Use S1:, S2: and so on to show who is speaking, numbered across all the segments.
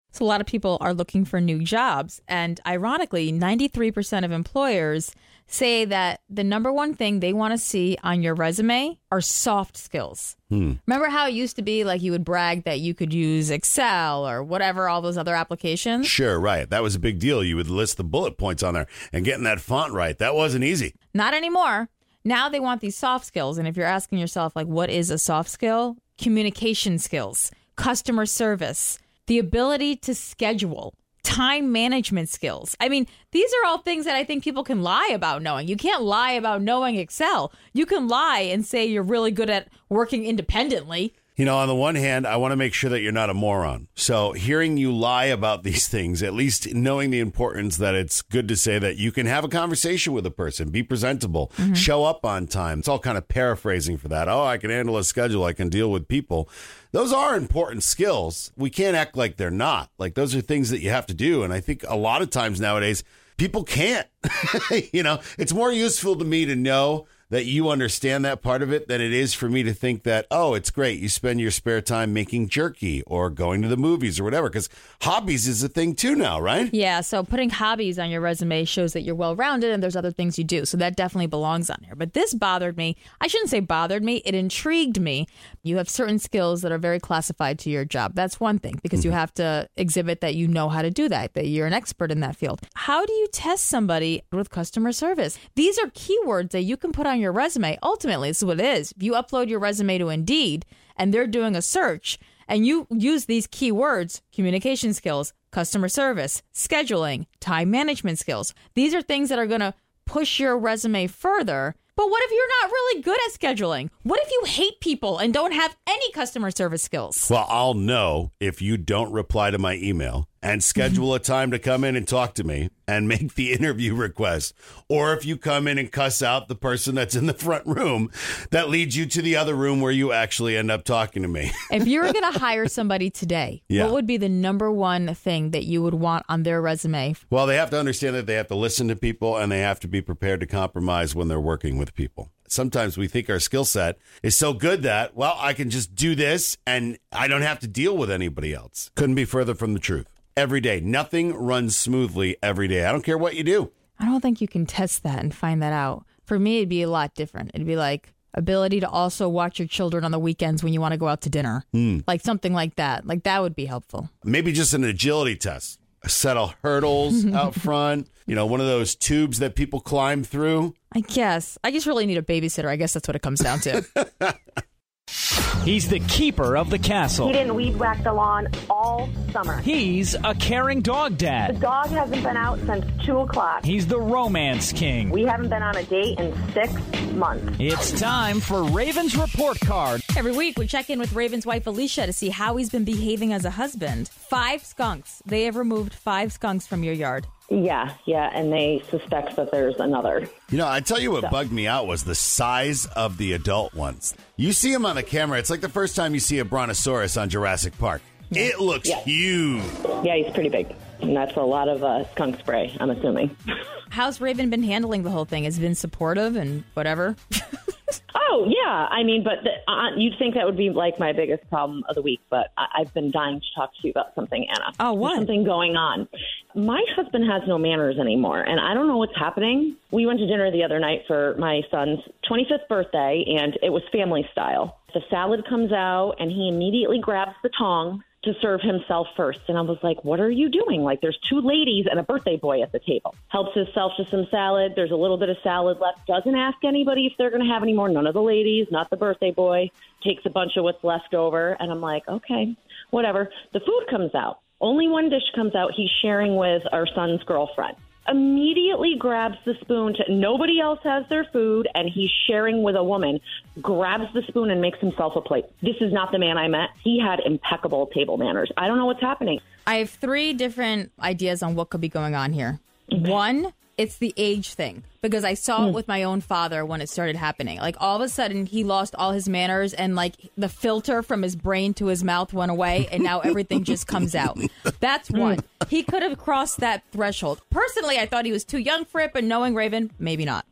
S1: So a lot of people are looking for new jobs. And ironically, 93% of employers say that the number one thing they want to see on your resume are soft skills. Remember how it used to be like you would brag that you could use Excel or whatever, all those other applications?
S2: Sure, right. That was a big deal. You would list the bullet points on there and getting that font right. That wasn't easy.
S1: Not anymore. Now they want these soft skills. And if you're asking yourself, like, what is a soft skill? Communication skills, customer service, the ability to schedule, time management skills. I mean, these are all things that I think people can lie about knowing. You can't lie about knowing Excel. You can lie and say you're really good at working independently.
S2: You know, on the one hand, I want to make sure that you're not a moron. So hearing you lie about these things, at least knowing the importance that it's good to say that you can have a conversation with a person, be presentable, show up on time. It's all kind of paraphrasing for that. Oh, I can handle a schedule. I can deal with people. Those are important skills. We can't act like they're not. Like, those are things that you have to do. And I think a lot of times nowadays, people can't. You know, it's more useful to me to know that you understand that part of it than it is for me to think that, oh, it's great. You spend your spare time making jerky or going to the movies or whatever, because hobbies is a thing too now, right?
S1: Yeah, so putting hobbies on your resume shows that you're well-rounded and there's other things you do. So that definitely belongs on here. But this bothered me. I shouldn't say bothered me. It intrigued me. You have certain skills that are very classified to your job. That's one thing, because you have to exhibit that you know how to do that you're an expert in that field. How do you test somebody with customer service? These are keywords that you can put on your resume. Ultimately, this is what it is. If you upload your resume to Indeed and they're doing a search and you use these keywords, communication skills, customer service, scheduling, time management skills, these are things that are going to push your resume further. But what if you're not really good at scheduling? What if you hate people and don't have any customer service skills?
S2: Well, I'll know if you don't reply to my email and schedule a time to come in and talk to me and make the interview request. Or if you come in and cuss out the person that's in the front room that leads you to the other room where you actually end up talking to me.
S1: If you were going to hire somebody today, what would be the number one thing that you would want on their resume?
S2: Well, they have to understand that they have to listen to people and they have to be prepared to compromise when they're working with people. Sometimes we think our skill set is so good that, well, I can just do this and I don't have to deal with anybody else. Couldn't be further from the truth. Every day. Nothing runs smoothly every day. I don't care what you do.
S1: I don't think you can test that and find that out. For me, it'd be a lot different. It'd be like ability to also watch your children on the weekends when you want to go out to dinner. Like something like that. Like that would be helpful.
S2: Maybe just an agility test. A set of hurdles out front. You know, one of those tubes that people climb through.
S1: I guess. I just really need a babysitter. I guess that's what it comes down to.
S3: He's the keeper of the castle.
S4: He didn't weed whack the lawn all summer.
S3: He's a caring dog
S4: The
S3: dad.
S4: dog hasn't been out since 2 o'clock.
S3: He's the romance king.
S4: We haven't been on a date in 6 months.
S3: It's time for Raven's Report Card.
S1: Every week, we check in with Raven's wife, Alicia, to see how he's been behaving as a husband. 5 skunks. They have removed 5 skunks from your yard.
S4: Yeah, and they suspect that there's another.
S2: You know, I tell you what bugged me out was the size of the adult ones. You see them on the camera. It's like the first time you see a brontosaurus on Jurassic Park. It looks huge.
S4: Yeah, he's pretty big. And that's a lot of skunk spray, I'm assuming.
S1: How's Raven been handling the whole thing? Has he been supportive and whatever?
S4: Oh, yeah. I mean, but you'd think that would be like my biggest problem of the week. But I've been dying to talk to you about something, Anna.
S1: Oh, what?
S4: There's something going on. My husband has no manners anymore, and I don't know what's happening. We went to dinner the other night for my son's 25th birthday, and it was family style. The salad comes out, and he immediately grabs the tongs to serve himself first. And I was like, what are you doing? Like, there's 2 ladies and a birthday boy at the table. Helps himself to some salad. There's a little bit of salad left. Doesn't ask anybody if they're going to have any more. None of the ladies, not the birthday boy. Takes a bunch of what's left over. And I'm like, okay, whatever. The food comes out. Only one dish comes out. He's sharing with our son's girlfriend. Immediately grabs the spoon. Nobody else has their food, and he's sharing with a woman. Grabs the spoon and makes himself a plate. This is not the man I met. He had impeccable table manners. I don't know what's happening.
S1: I have 3 different ideas on what could be going on here. One, it's the age thing, because I saw it with my own father when it started happening. Like, all of a sudden, he lost all his manners, and, like, the filter from his brain to his mouth went away, and now everything just comes out. That's one. He could have crossed that threshold. Personally, I thought he was too young for it, but knowing Raven, maybe not.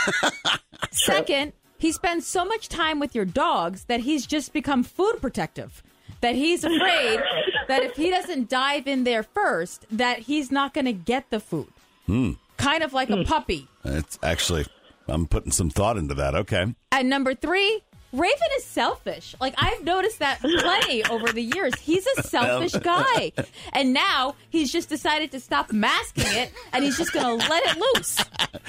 S1: Second, he spends so much time with your dogs that he's just become food protective, that he's afraid that if he doesn't dive in there first, that he's not going to get the food. Kind of like a puppy.
S2: It's actually, I'm putting some thought into that. Okay.
S1: And number 3, Raven is selfish. Like, I've noticed that plenty over the years. He's a selfish guy. And now he's just decided to stop masking it, and he's just going to let it loose.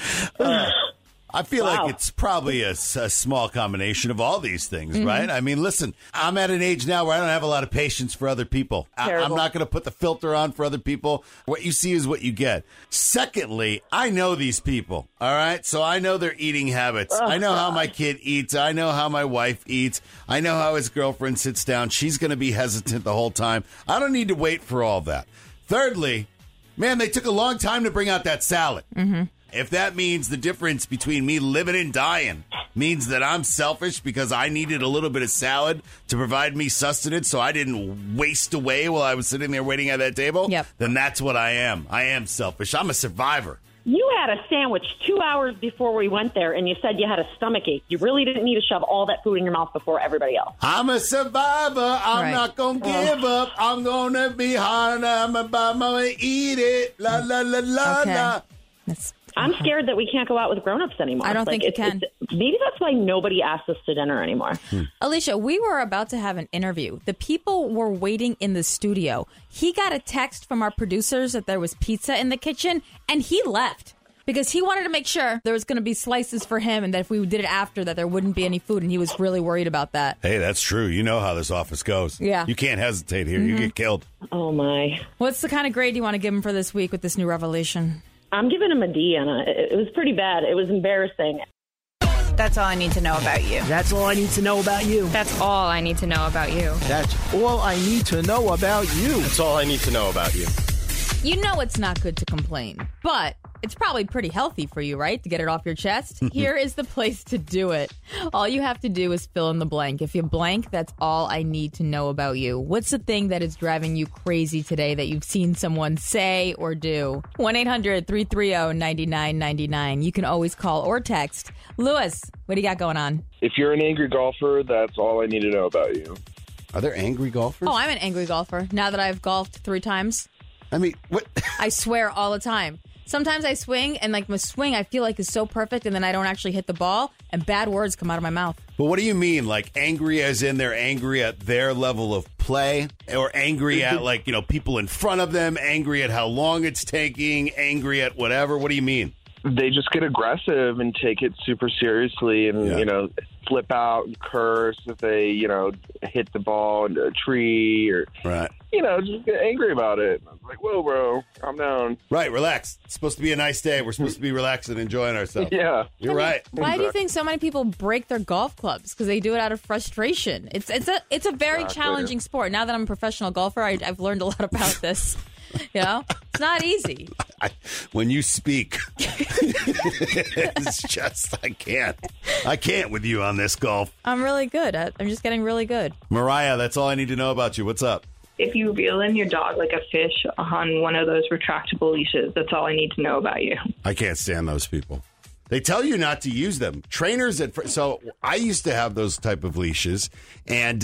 S2: I feel like it's probably a small combination of all these things, right? I mean, listen, I'm at an age now where I don't have a lot of patience for other people. I'm not going to put the filter on for other people. What you see is what you get. Secondly, I know these people, all right? So I know their eating habits. I know how my kid eats. I know how my wife eats. I know how his girlfriend sits down. She's going to be hesitant the whole time. I don't need to wait for all that. Thirdly, man, they took a long time to bring out that salad. If that means the difference between me living and dying means that I'm selfish because I needed a little bit of salad to provide me sustenance so I didn't waste away while I was sitting there waiting at that table, then that's what I am. I am selfish. I'm a survivor.
S4: You had a sandwich 2 hours before we went there, and you said you had a stomachache. You really didn't need to shove all that food in your mouth before everybody else.
S2: I'm a survivor. I'm not going to give up. I'm going to be hard. I'm going to eat it. La, la, la, la, la.
S4: I'm scared that we can't go out with grown-ups anymore.
S1: I don't think you can.
S4: Maybe that's why nobody asks us to dinner anymore.
S1: Alicia, we were about to have an interview. The people were waiting in the studio. He got a text from our producers that there was pizza in the kitchen, and he left because he wanted to make sure there was going to be slices for him and that if we did it after that there wouldn't be any food, and he was really worried about that.
S2: Hey, that's true. You know how this office goes.
S1: Yeah.
S2: You can't hesitate here. You get killed.
S4: Oh, my.
S1: What's the kind of grade you want to give him for this week with this new revelation?
S4: I'm giving him a D, and it was pretty bad. It was embarrassing.
S5: That's all I need to know about you.
S3: That's all I need to know about you.
S5: That's all I need to know about you.
S6: That's all I need to know about you.
S7: That's all I need to know about you.
S1: You know it's not good to complain, but it's probably pretty healthy for you, right? To get it off your chest. Here is the place to do it. All you have to do is fill in the blank. If you blank, that's all I need to know about you. What's the thing that is driving you crazy today that you've seen someone say or do? 1-800-330-9999. You can always call or text. Lewis, what do you got going on?
S7: If you're an angry golfer, that's all I need to know about you.
S2: Are there angry golfers?
S1: Oh, I'm an angry golfer. Now that I've golfed 3 times.
S2: I mean, what?
S1: I swear all the time. Sometimes I swing, and like my swing I feel like is so perfect, and then I don't actually hit the ball, and bad words come out of my mouth.
S2: But what do you mean? Like angry as in they're angry at their level of play? Or angry at like, people in front of them? Angry at how long it's taking? Angry at whatever? What do you mean?
S7: They just get aggressive and take it super seriously and, flip out and curse if they, hit the ball into a tree or, just get angry about it. I'm like, whoa, bro, calm down.
S2: Right, relax. It's supposed to be a nice day. We're supposed to be relaxing and enjoying ourselves.
S7: Yeah.
S2: You're right.
S1: Why do you think so many people break their golf clubs? Because they do it out of frustration. It's a very challenging sport. Now that I'm a professional golfer, I've learned a lot about this. It's not easy.
S2: When you speak, it's just, I can't with you on this golf.
S1: I'm really good. I'm just getting really good.
S2: Mariah, that's all I need to know about you. What's up?
S8: If you reel in your dog like a fish on one of those retractable leashes, that's all I need to know about you.
S2: I can't stand those people. They tell you not to use them. Trainers so I used to have those type of leashes, and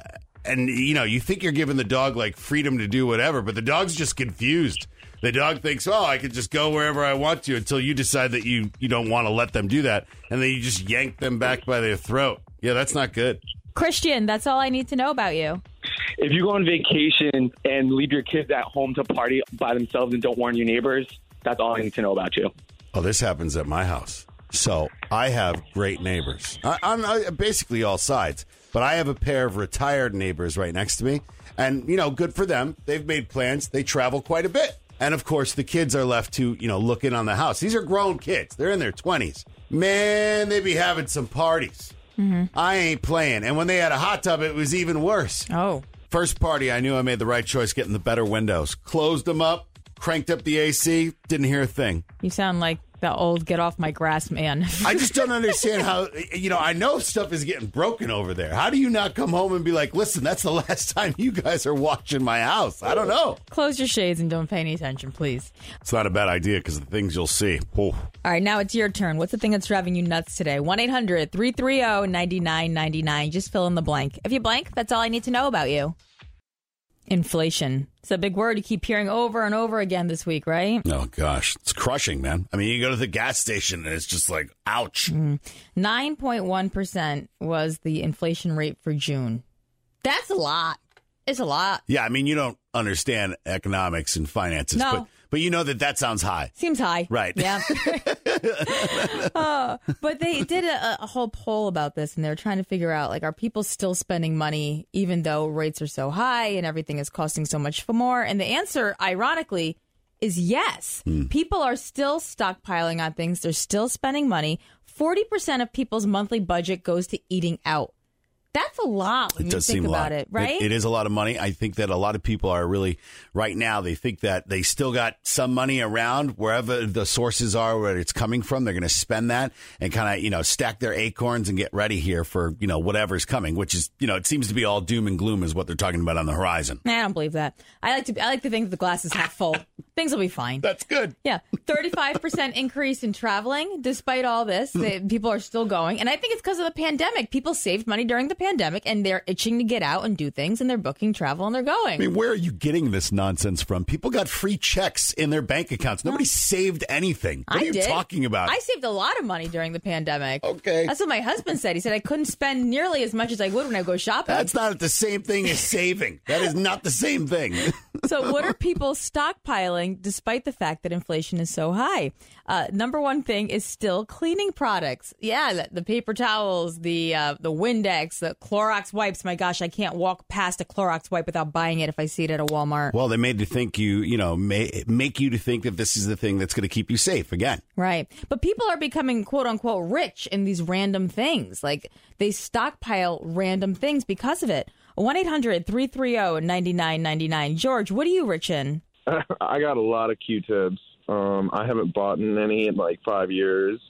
S2: you think you're giving the dog like freedom to do whatever, but the dog's just confused. The dog thinks, I could just go wherever I want to until you decide that you don't want to let them do that. And then you just yank them back by their throat. Yeah, that's not good.
S1: Christian, that's all I need to know about you.
S9: If you go on vacation and leave your kids at home to party by themselves and don't warn your neighbors, that's all I need to know about you.
S2: Oh, this happens at my house. So I have great neighbors on basically all sides. But I have a pair of retired neighbors right next to me. And, good for them. They've made plans. They travel quite a bit. And, of course, the kids are left to, look in on the house. These are grown kids. They're in their 20s. Man, they be having some parties. Mm-hmm. I ain't playing. And when they had a hot tub, it was even worse.
S1: Oh.
S2: First party, I knew I made the right choice getting the better windows. Closed them up, cranked up the AC, didn't hear a thing.
S1: You sound like the old get off my grass man.
S2: I just don't understand how, I know stuff is getting broken over there. How do you not come home and be like, listen, that's the last time you guys are watching my house? I don't know.
S1: Close your shades and don't pay any attention, please.
S2: It's not a bad idea because the things you'll see. Oh.
S1: All right, now it's your turn. What's the thing that's driving you nuts today? 1-800-330-9999. Just fill in the blank. If you blank, that's all I need to know about you. Inflation. It's a big word you keep hearing over and over again this week, right?
S2: Oh, gosh. It's crushing, man. I mean, you go to the gas station and it's just like, ouch.
S1: 9.1% was the inflation rate for June. That's a lot. It's a lot.
S2: Yeah, I mean, you don't understand economics and finances,
S1: No.
S2: but you know that sounds high.
S1: Seems high.
S2: Right.
S1: Yeah. But they did a whole poll about this, and they're trying to figure out, like, are people still spending money even though rates are so high and everything is costing so much more? And the answer, ironically, is yes. People are still stockpiling on things. They're still spending money. 40% of people's monthly budget goes to eating out. That's a lot when you think about it, right?
S2: It is a lot of money. I think that a lot of people are really, right now, they think that they still got some money around wherever the sources are, where it's coming from. They're going to spend that and kind of, stack their acorns and get ready here for, whatever's coming, which is, it seems to be all doom and gloom is what they're talking about on the horizon.
S1: I don't believe that. I like to think that the glass is half full. Things will be fine.
S2: That's good.
S1: Yeah. 35% increase in traveling. Despite all this, people are still going. And I think it's because of the pandemic. People saved money during the pandemic and they're itching to get out and do things, and they're booking travel and they're going.
S2: I mean, where are you getting this nonsense from? People got free checks in their bank accounts. Nobody saved anything. What are you talking about?
S1: I saved a lot of money during the pandemic.
S2: Okay.
S1: That's what my husband said. He said I couldn't spend nearly as much as I would when I go shopping.
S2: That's not the same thing as saving. That is not the same thing.
S1: So what are people stockpiling despite the fact that inflation is so high? Number one thing is still cleaning products. Yeah, the paper towels, the Windex, the Clorox wipes. My gosh, I can't walk past a Clorox wipe without buying it if I see it at a Walmart.
S2: Well, they made to think make you to think that this is the thing that's going to keep you safe again.
S1: Right. But people are becoming, quote unquote, rich in these random things. Like they stockpile random things because of it. 1-800-330-9999. George, what are you rich in?
S7: I got a lot of Q-tips. I haven't bought any in like 5 years.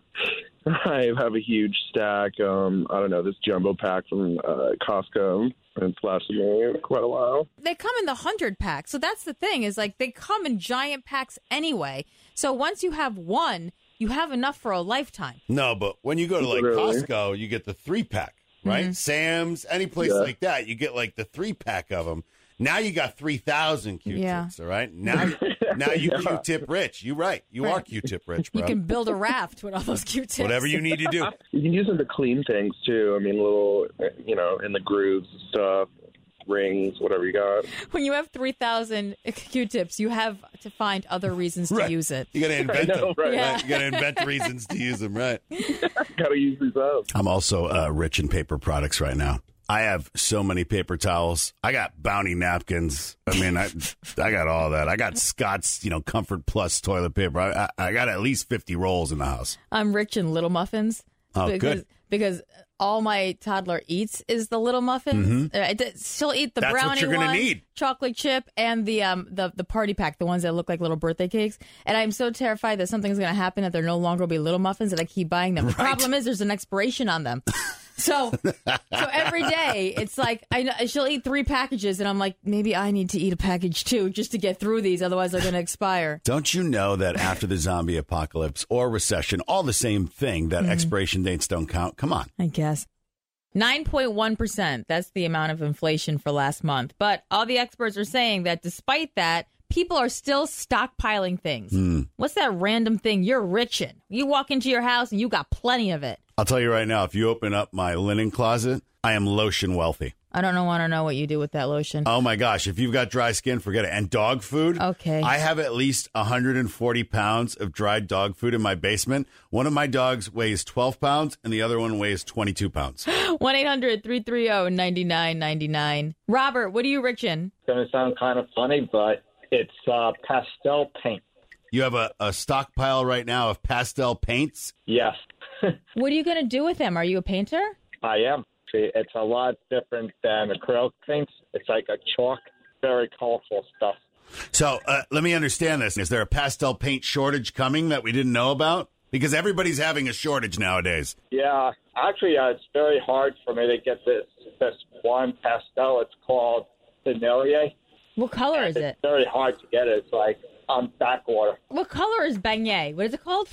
S7: I have a huge stack. I don't know, this jumbo pack from Costco. It's lasted me quite a while.
S1: They come in the 100 pack. So that's the thing, is like they come in giant packs anyway. So once you have one, you have enough for a lifetime.
S2: No, but when you go to like Costco, you get the 3-pack, right? Mm-hmm. Sam's, any place like that, you get like the 3-pack of them. Now you got 3,000 Q-tips, all right? Now you Q-tip rich. You're right. You are Q-tip rich, bro.
S1: You can build a raft with all those Q-tips.
S2: Whatever you need to do.
S7: You can use them to clean things, too. I mean, little, in the grooves and stuff, rings, whatever you got.
S1: When you have 3,000 Q-tips, you have to find other reasons to use it.
S2: You got to invent them.
S7: Right.
S2: Yeah. You got to invent reasons to use them, right?
S7: Got to use these up.
S2: I'm also rich in paper products right now. I have so many paper towels. I got Bounty napkins. I mean, I got all that. I got Scott's, Comfort Plus toilet paper. I got at least 50 rolls in the house.
S1: I'm rich in Little Muffins.
S2: Oh, good.
S1: Because all my toddler eats is the Little Muffins.
S2: Mm-hmm.
S1: She'll eat the
S2: That's
S1: brownie
S2: what you're gonna
S1: one,
S2: need.
S1: chocolate chip, and the party pack, the ones that look like little birthday cakes. And I'm so terrified that something's going to happen, that there no longer will be Little Muffins, that I keep buying them. The problem is there's an expiration on them. So every day it's like she'll eat 3 packages, and I'm like, maybe I need to eat a package too, just to get through these. Otherwise, they're going to expire.
S2: Don't you know that after the zombie apocalypse or recession, all the same thing, that expiration dates don't count? Come on.
S1: I guess. 9.1%. That's the amount of inflation for last month. But all the experts are saying that despite that, people are still stockpiling things. What's that random thing you're rich in? You walk into your house and you got plenty of it.
S2: I'll tell you right now, if you open up my linen closet, I am lotion wealthy.
S1: I don't want to know what you do with that lotion.
S2: Oh, my gosh. If you've got dry skin, forget it. And dog food.
S1: Okay.
S2: I have at least 140 pounds of dried dog food in my basement. One of my dogs weighs 12 pounds and the other one weighs 22 pounds.
S1: 1-800-330-9999. Robert, what are you rich in?
S10: It's going to sound kind of funny, but it's pastel paint.
S2: You have a stockpile right now of pastel paints?
S10: Yes.
S1: What are you going to do with them? Are you a painter?
S10: I am. It's a lot different than acrylic paints. It's like a chalk, very colorful stuff.
S2: So let me understand this. Is there a pastel paint shortage coming that we didn't know about? Because everybody's having a shortage nowadays.
S10: Yeah. Actually, it's very hard for me to get this one pastel. It's called Sennelier.
S1: What color is it?
S10: It's very hard to get it. It's like on backwater.
S1: What color is beignet? What is it called?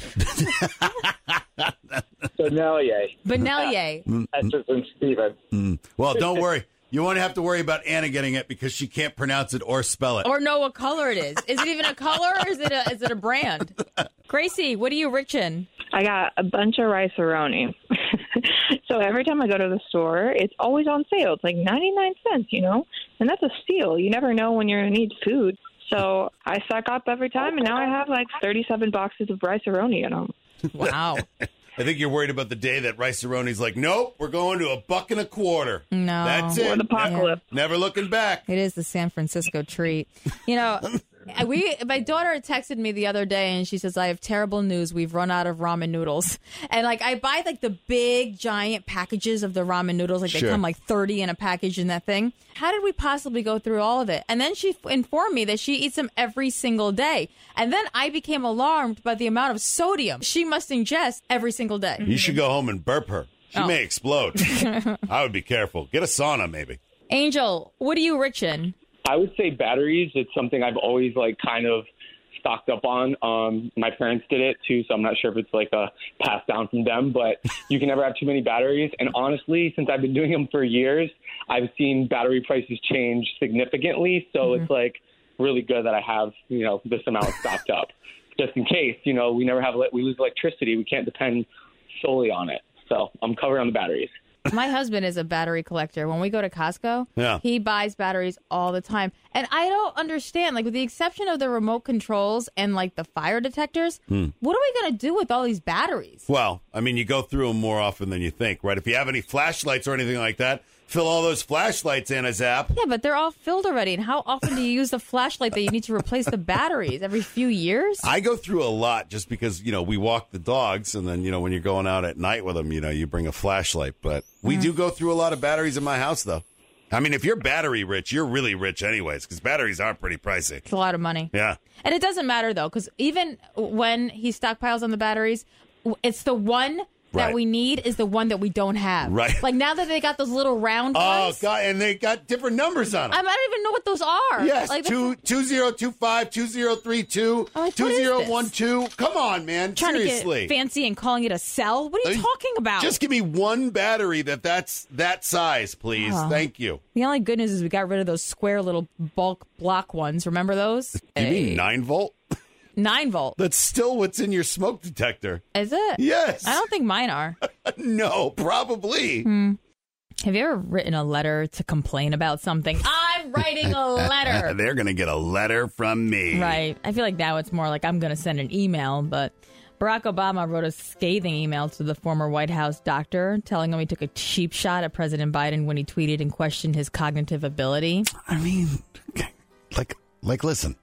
S10: Sennelier.
S1: Benelier.
S10: That's just in Steven.
S2: Well, don't worry. You won't have to worry about Anna getting it because she can't pronounce it or spell it.
S1: Or know what color it is. Is it even a color or is it a brand? Gracie, what are you rich in?
S8: I got a bunch of Rice-A-Roni. So every time I go to the store, it's always on sale. It's like 99 cents, and that's a steal. You never know when you're going to need food. So I stock up every time, and now I have like 37 boxes of Rice-A-Roni at home.
S1: Wow.
S2: I think you're worried about the day that Rice-A-Roni's like, nope, we're going to $1.25.
S1: No.
S2: That's it.
S8: Or the apocalypse.
S2: Never looking back.
S1: It is the San Francisco treat. My daughter texted me the other day and she says, I have terrible news. We've run out of ramen noodles. And I buy the big giant packages of the ramen noodles. They come 30 in a package in that thing. How did we possibly go through all of it? And then she informed me that she eats them every single day. And then I became alarmed by the amount of sodium she must ingest every single day.
S2: You should go home and burp her. She may explode. I would be careful. Get a sauna, maybe.
S1: Angel, what are you rich in?
S9: I would say batteries. It's something I've always kind of stocked up on. My parents did it too, so I'm not sure if it's a pass down from them, but you can never have too many batteries. And honestly, since I've been doing them for years, I've seen battery prices change significantly. So it's really good that I have, this amount stocked up just in case, we lose electricity. We can't depend solely on it. So I'm covered on the batteries.
S1: My husband is a battery collector. When we go to Costco, he buys batteries all the time. And I don't understand, with the exception of the remote controls and, the fire detectors, what are we going to do with all these batteries?
S2: Well, you go through them more often than you think, right? If you have any flashlights or anything like that, fill all those flashlights in a zap.
S1: Yeah, but they're all filled already. And how often do you use the flashlight that you need to replace the batteries? Every few years?
S2: I go through a lot just because, we walk the dogs. And then, when you're going out at night with them, you bring a flashlight. But we do go through a lot of batteries in my house, though. If you're battery rich, you're really rich anyways, because batteries are pretty pricey.
S1: It's a lot of money.
S2: Yeah.
S1: And it doesn't matter, though, because even when he stockpiles on the batteries, it's the one that we need is the one that we don't have.
S2: Right.
S1: Now that they got those little round ones.
S2: Oh, God, and they got different numbers on them.
S1: I don't even know what those are.
S2: Yes, 2025, 2032, 2012. Come on, man. Seriously.
S1: To get fancy and calling it a cell? What are you talking about?
S2: Just give me one battery that's that size, please. Thank you.
S1: The only good news is we got rid of those square little bulk block ones. Remember those?
S2: You mean 9-volt?
S1: 9-volt.
S2: That's still what's in your smoke detector.
S1: Is it?
S2: Yes.
S1: I don't think mine are.
S2: No, probably.
S1: Have you ever written a letter to complain about something? I'm writing a letter.
S2: They're going to get a letter from me.
S1: Right. I feel like now it's more like I'm going to send an email, but Barack Obama wrote a scathing email to the former White House doctor telling him he took a cheap shot at President Biden when he tweeted and questioned his cognitive ability.
S2: Listen.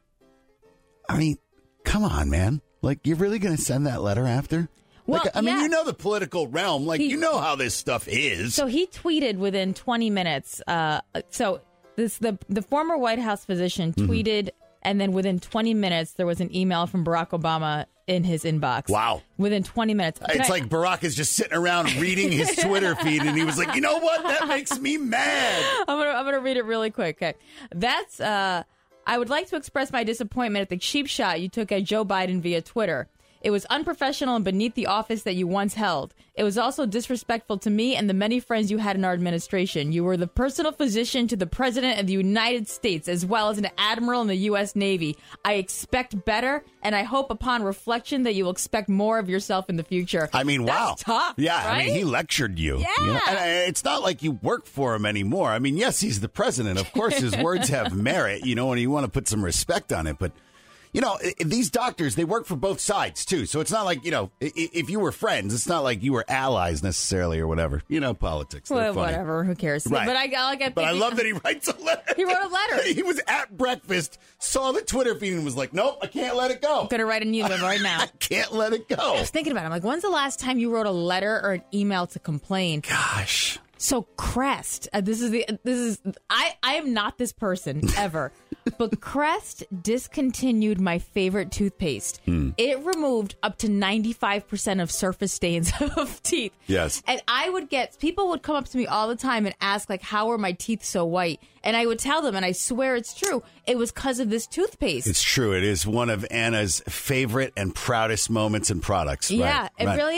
S2: Come on, man. You're really going to send that letter after?
S1: Well,
S2: you know the political realm. You know how this stuff is.
S1: So he tweeted within 20 minutes. The former White House physician tweeted, and then within 20 minutes, there was an email from Barack Obama in his inbox.
S2: Wow.
S1: Within 20 minutes.
S2: It's like Barack is just sitting around reading his Twitter feed, and he was like, you know what? That makes me mad.
S1: I'm gonna read it really quick. Okay. That's... I would like to express my disappointment at the cheap shot you took at Joe Biden via Twitter. It was unprofessional and beneath the office that you once held. It was also disrespectful to me and the many friends you had in our administration. You were the personal physician to the President of the United States, as well as an admiral in the U.S. Navy. I expect better, and I hope upon reflection that you will expect more of yourself in the future.
S2: Wow.
S1: That's tough,
S2: yeah,
S1: right?
S2: he lectured you.
S1: Yeah.
S2: And it's not like you work for him anymore. Yes, he's the president. Of course, his words have merit, and you want to put some respect on it, but... these doctors, they work for both sides, too. So it's not like, if you were friends, it's not like you were allies necessarily or whatever. Politics.
S1: Well, whatever. Who cares?
S2: Right.
S1: But
S2: I love that he writes a letter.
S1: He wrote a letter.
S2: He was at breakfast, saw the Twitter feed, and was like, nope, I can't let it go.
S1: I'm going to write a new one right now.
S2: I can't let it go.
S1: I was thinking about it. I'm like, when's the last time you wrote a letter or an email to complain?
S2: Gosh.
S1: So Crest, I am not this person ever, but Crest discontinued my favorite toothpaste. It removed up to 95% of surface stains of teeth.
S2: Yes.
S1: And people would come up to me all the time and ask, how are my teeth so white? And I would tell them, and I swear it's true, it was because of this toothpaste.
S2: It's true. It is one of Anna's favorite and proudest moments and products.
S1: Yeah, it really is.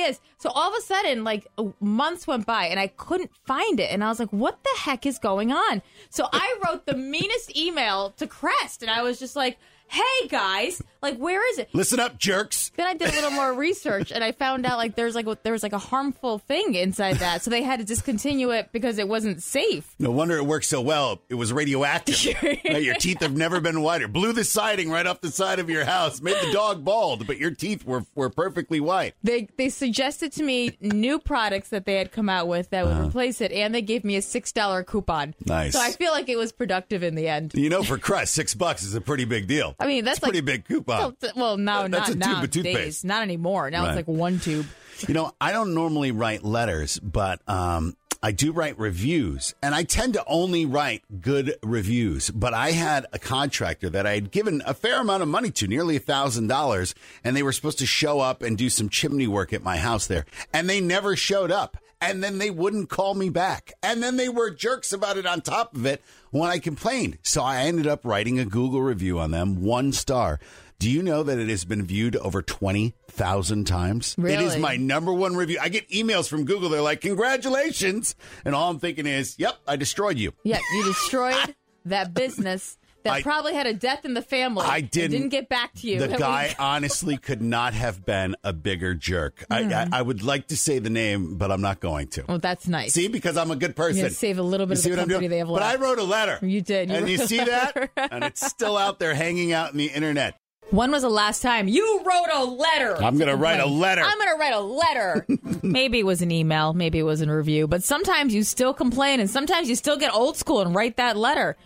S1: So all of a sudden, like months went by and I couldn't find it. And I was like, what the heck is going on? So I wrote the meanest email to Crest and I was just like, hey guys, like, where is it?
S2: Listen up, jerks.
S1: Then I did a little more research and I found out like there was like a harmful thing inside that. So they had to discontinue it because it wasn't safe.
S2: No wonder it worked so well. It was radioactive. Your teeth have never been whiter. Blew the siding right off the side of your house. Made the dog bald, but your teeth were perfectly white.
S1: They suggested to me new products that they had come out with that would replace it, and they gave me a $6 coupon.
S2: Nice.
S1: So I feel like it was productive in the end.
S2: You know, for Crest, $6 is a pretty big deal.
S1: I mean, that's
S2: a pretty big coupon.
S1: Well, no,
S2: that's
S1: not
S2: a tube of toothpaste.
S1: nowadays. Not anymore. Now
S2: Right.
S1: it's like one tube.
S2: You know, I don't normally write letters, but I do write reviews, and I tend to only write good reviews. But I had a contractor that I had given a fair amount of money to, nearly $1,000, and they were supposed to show up and do some chimney work at my house there, and they never showed up. And then they wouldn't call me back. And then they were jerks about it on top of it when I complained. So I ended up writing a Google review on them, 1 star. Do you know that it has been viewed over 20,000 times?
S1: Really?
S2: It is my #1 review. I get emails from Google. They're like, congratulations. And all I'm thinking is, yep, I destroyed you.
S1: Yeah, you destroyed that business that probably had a death in the family.
S2: I
S1: didn't get back to you.
S2: The guy honestly could not have been a bigger jerk. I would like to say the name, but I'm not going to.
S1: Well, that's nice.
S2: See, because I'm a good person.
S1: You save a little bit
S2: You
S1: of
S2: see
S1: the
S2: what I'm
S1: company
S2: doing?
S1: they have
S2: But
S1: left.
S2: I wrote a letter.
S1: You did.
S2: And you see that? And it's still out there hanging out in the internet.
S1: When was the last time you wrote a letter?
S2: I'm going to write a letter.
S1: I'm going to write a letter. Maybe it was an email. Maybe it was a review. But sometimes you still complain, and sometimes you still get old school and write that letter.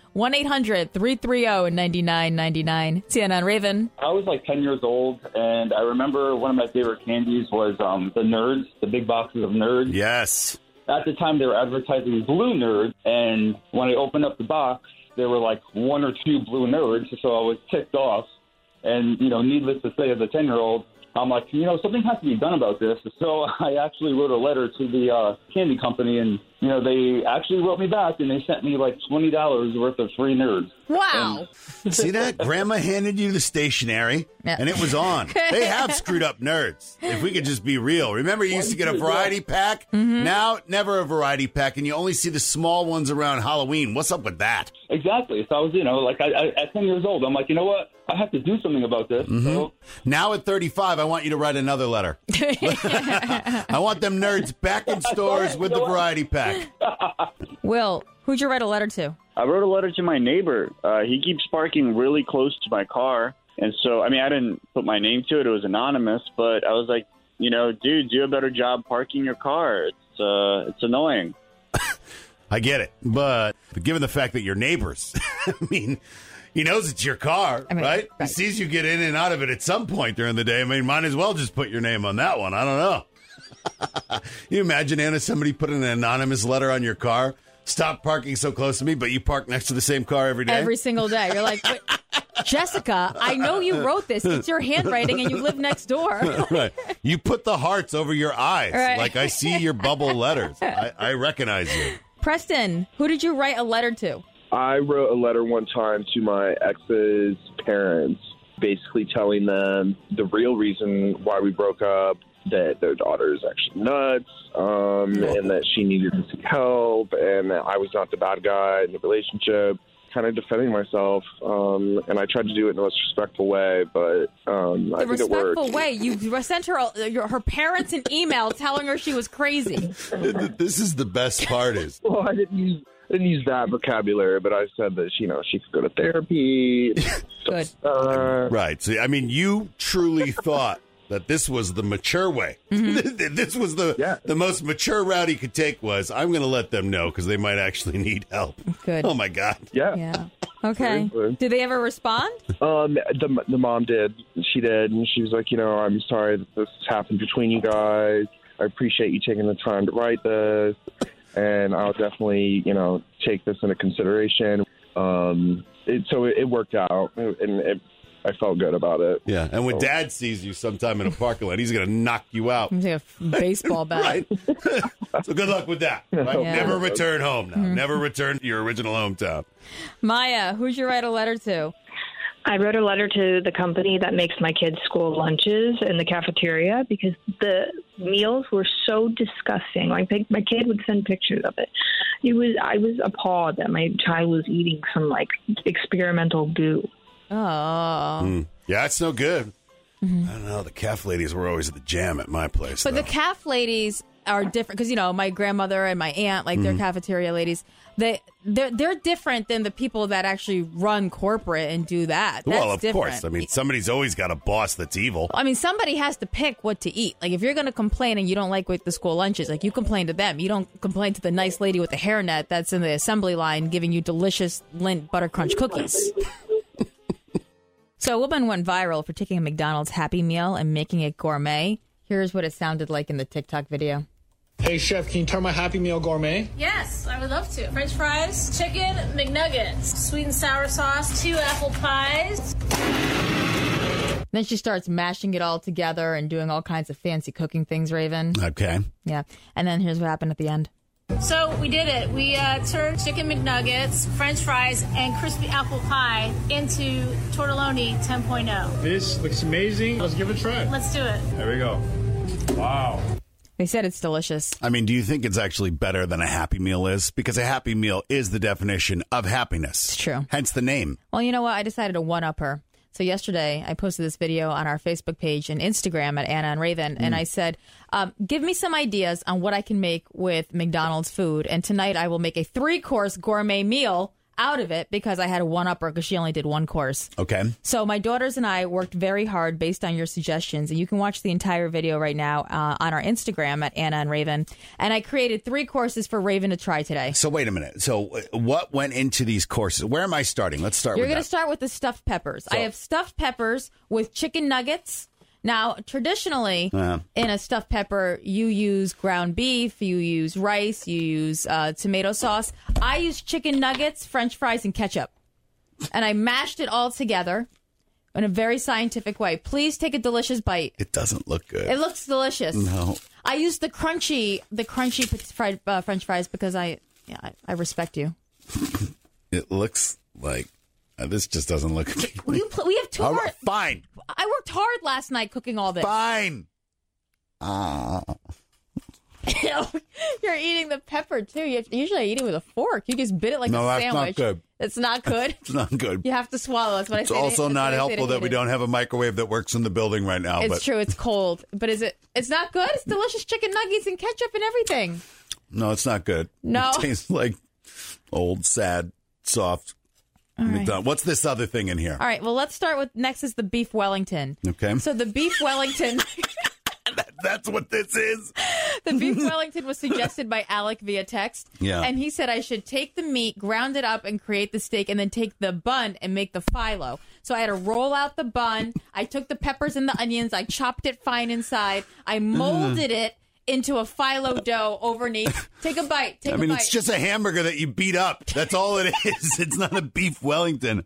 S1: 1-800-330-9999. CNN Raven.
S9: I was like 10 years old, and I remember one of my favorite candies was the Nerds, the big boxes of Nerds.
S2: Yes.
S9: At the time, they were advertising blue Nerds, and when I opened up the box, there were like 1 or 2 blue Nerds, so I was ticked off. And, you know, needless to say, as a 10-year-old, I'm like, you know, something has to be done about this. So I actually wrote a letter to the candy company, and, you know, they actually wrote me back, and they sent me like $20 worth of free Nerds.
S1: Wow.
S2: See that? Grandma handed you the stationery, and it was on. They have screwed up Nerds. If we could just be real. Remember, you used to get a variety pack?
S1: Mm-hmm.
S2: Now, never a variety pack, and you only see the small ones around Halloween. What's up with that?
S9: Exactly. So I was, you know, like at 10 years old, I'm like, you know what? I have to do something about this.
S2: Mm-hmm.
S9: So
S2: now at 35, I want you to write another letter. I want them Nerds back in stores with the variety pack.
S1: Will, who'd you write a letter to?
S11: I wrote a letter to my neighbor. He keeps parking really close to my car. And so, I mean, I didn't put my name to it. It was anonymous. But I was like, you know, dude, do a better job parking your car. It's annoying.
S2: I get it. But given the fact that you're neighbors, I mean, he knows it's your car, right? He sees you get in and out of it at some point during the day. I mean, might as well just put your name on that one. I don't know. You imagine, Anna, somebody put an anonymous letter on your car? Stop parking so close to me, but you park next to the same car every day?
S1: Every single day. You're like, wait, Jessica, I know you wrote this. It's your handwriting and you live next door.
S2: Right. You put the hearts over your eyes.
S1: Right.
S2: Like I see your bubble letters. I recognize you.
S1: Preston, who did you write a letter to?
S7: I wrote a letter one time to my ex's parents, basically telling them the real reason why we broke up, that their daughter is actually nuts, and that she needed to seek help, and that I was not the bad guy in the relationship. Kind of defending myself, and I tried to do it in the most respectful way, but I think it worked.
S1: Respectful way. You sent her parents an email telling her she was crazy.
S2: This is the best part is.
S7: Well, I didn't use that vocabulary, but I said that, you know, she could go to therapy.
S1: Good.
S2: Right. So, I mean, you truly thought that this was the mature way. Mm-hmm. This was the most mature route he could take was, I'm going to let them know because they might actually need help.
S1: Good.
S2: Oh, my God.
S7: Yeah.
S1: Okay. Did they ever respond?
S7: The mom did. She did. And she was like, you know, I'm sorry that this happened between you guys. I appreciate you taking the time to write this. And I'll definitely, you know, take this into consideration. So it worked out. And I felt good about it.
S2: Yeah, and when Dad sees you sometime in a parking lot, he's going to knock you out.
S1: He's like a baseball bat.
S2: Right. So good luck with that. Right?
S1: Yeah.
S2: Never return home now. Never return to your original hometown.
S1: Maya, who'd you write a letter to?
S8: I wrote a letter to the company that makes my kids' school lunches in the cafeteria because the meals were so disgusting. Like my kid would send pictures of it. I was appalled that my child was eating some like experimental goo.
S1: Oh.
S2: Yeah, it's no good. I don't know. The calf ladies were always at the jam at my place.
S1: But
S2: though.
S1: the calf ladies are different because, my grandmother and my aunt, like they're cafeteria ladies. They're different than the people that actually run corporate and do that. That's
S2: well, of
S1: different.
S2: course. I mean, somebody's always got a boss that's evil.
S1: I mean, somebody has to pick what to eat. Like, if you're going to complain and you don't like what the school lunch is, like, you complain to them. You don't complain to the nice lady with the hairnet that's in the assembly line giving you delicious Lindt Butter Crunch cookies. So a woman went viral for taking a McDonald's Happy Meal and making it gourmet. Here's what it sounded like in the TikTok video.
S12: Hey, Chef, can you turn my Happy Meal gourmet?
S13: Yes, I would love to. French fries, chicken, McNuggets, sweet and sour sauce, 2 apple pies.
S1: Then she starts mashing it all together and doing all kinds of fancy cooking things, Raven.
S2: Okay.
S1: Yeah. And then here's what happened at the end.
S13: So we did it. We turned chicken McNuggets, French fries, and crispy apple pie into Tortelloni 10.0.
S12: This looks amazing. Let's give it a try.
S13: Let's do it.
S12: There we go. Wow.
S1: They said it's delicious.
S2: I mean, do you think it's actually better than a Happy Meal is? Because a Happy Meal is the definition of happiness.
S1: It's true.
S2: Hence the name.
S1: Well, you know what? I decided to one-up her. So yesterday, I posted this video on our Facebook page and Instagram at Anna and Raven, and I said, give me some ideas on what I can make with McDonald's food, and tonight I will make a 3-course gourmet meal out of it because I had a one-upper because she only did 1 course.
S2: Okay.
S1: So my daughters and I worked very hard based on your suggestions, and you can watch the entire video right now on our Instagram at Anna and Raven. And I created 3 courses for Raven to try today.
S2: So wait a minute. So what went into these courses? Where am I starting? Let's start with
S1: You're going to start with the stuffed peppers. I have stuffed peppers with chicken nuggets. Now, traditionally, in a stuffed pepper, you use ground beef, you use rice, you use tomato sauce. I use chicken nuggets, French fries, and ketchup. And I mashed it all together in a very scientific way. Please take a delicious bite.
S2: It doesn't look good.
S1: It looks delicious.
S2: No.
S1: I use the crunchy fried French fries because I respect you.
S2: It looks like this just doesn't look good.
S1: We have 2 hours.
S2: Fine.
S1: I worked hard last night cooking all this.
S2: Fine.
S1: You're eating the pepper, too. Usually I eat it with a fork. You just bit it like a sandwich.
S2: No, that's not good.
S1: It's not good?
S2: It's not good.
S1: You have to swallow. That's what I say.
S2: It's also not helpful that we don't have a microwave that works in the building right now.
S1: It's true. It's cold. But it's not good? It's delicious chicken nuggets and ketchup and everything.
S2: No, it's not good.
S1: No.
S2: It tastes like old, sad, soft McDonald's. What's this other thing in here?
S1: All right. Well, let's start with next is the beef Wellington.
S2: Okay.
S1: So the beef Wellington.
S2: That's what this is.
S1: The beef Wellington was suggested by Alec via text.
S2: Yeah.
S1: And he said I should take the meat, ground it up, and create the steak, and then take the bun and make the phyllo. So I had to roll out the bun. I took the peppers and the onions. I chopped it fine inside. I molded it into a phyllo dough overneath. Take a bite.
S2: I mean, it's just a hamburger that you beat up. That's all it is. It's not a beef Wellington.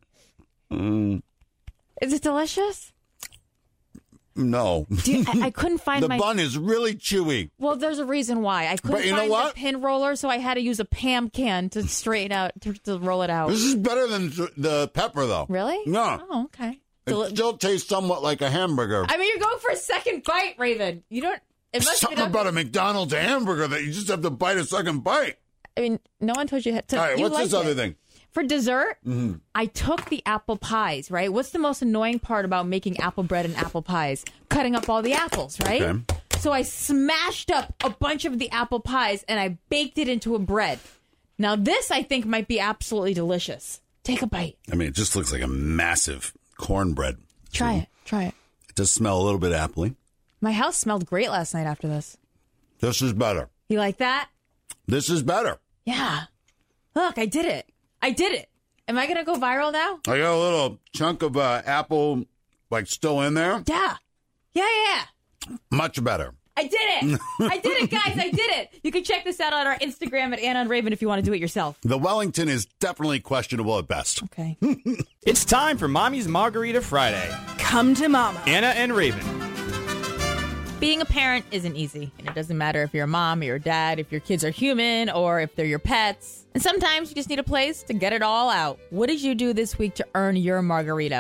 S1: Is it delicious?
S2: No.
S1: Dude, I couldn't find
S2: the bun is really chewy.
S1: Well, there's a reason why. I couldn't find the pin roller, so I had to use a Pam can to straighten out, to roll it out.
S2: This is better than the pepper, though.
S1: Really?
S2: No.
S1: Oh, okay.
S2: It still tastes somewhat like a hamburger.
S1: I mean, you're going for a second bite, Raven. You don't... It must
S2: Something about a McDonald's hamburger that you just have to bite a second bite.
S1: I mean, no one told you to.
S2: All right, what's this other thing?
S1: For dessert, I took the apple pies, right? What's the most annoying part about making apple bread and apple pies? Cutting up all the apples, right?
S2: Okay.
S1: So I smashed up a bunch of the apple pies and I baked it into a bread. Now, this, I think, might be absolutely delicious. Take a bite.
S2: I mean, it just looks like a massive cornbread.
S1: Try it. Try it.
S2: It does smell a little bit appley.
S1: My house smelled great last night after this.
S2: This is better.
S1: You like that?
S2: This is better.
S1: Yeah. Look, I did it. I did it. Am I going to go viral now?
S2: I got a little chunk of apple, like, still in there.
S1: Yeah. Yeah.
S2: Much better.
S1: I did it. I did it, guys. I did it. You can check this out on our Instagram at Anna and Raven if you want to do it yourself.
S2: The Wellington is definitely questionable at best.
S1: Okay.
S3: It's time for Mommy's Margarita Friday.
S14: Come to Mama.
S3: Anna and Raven.
S1: Being a parent isn't easy, and it doesn't matter if you're a mom or your dad, if your kids are human, or if they're your pets. And sometimes you just need a place to get it all out. What did you do this week to earn your margarita?